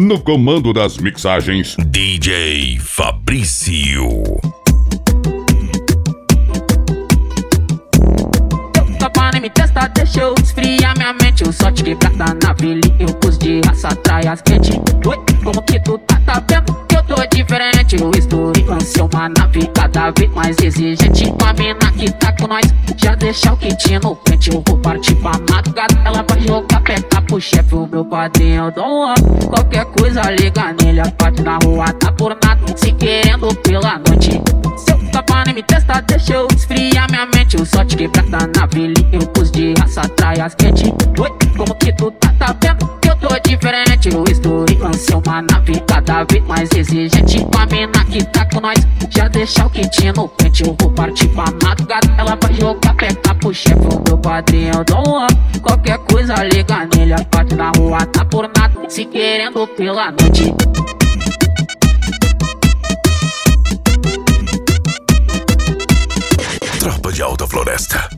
no comando das mixagens, DJ Fabrício. Me testa, deixa eu esfriar minha mente. Eu só te quebrada na vila e eu pus de raça, traias quente. Oi, como que tu tá vendo que eu tô diferente? Eu estou em ser uma nave cada vez mais exigente. Com a mina que tá com nós, já deixa o quentinho no pente. Eu vou partir pra madrugada, ela vai jogar peca pro chefe. O meu padrinho eu dou um up. Qualquer coisa liga nele, a parte na rua tá por nada, se querendo pela noite. Seu tapane me testa, deixa eu esfriar minha mente. Eu só te quebrada na vila e eu pus de raça, traias quente. Oi, como que tu tá vendo que eu tô diferente? Eu estou em ser uma nave cada vez mais exigente. Com a mina que tá com nós, já deixa o quentinho no pente. Eu vou partir pra madrugada, ela vai jogar peca pro chefe. O meu padrinho eu dou um up. Qualquer coisa liga nele, a parte na rua tá por nada, se querendo pela noite. Tropa de Alta Floresta.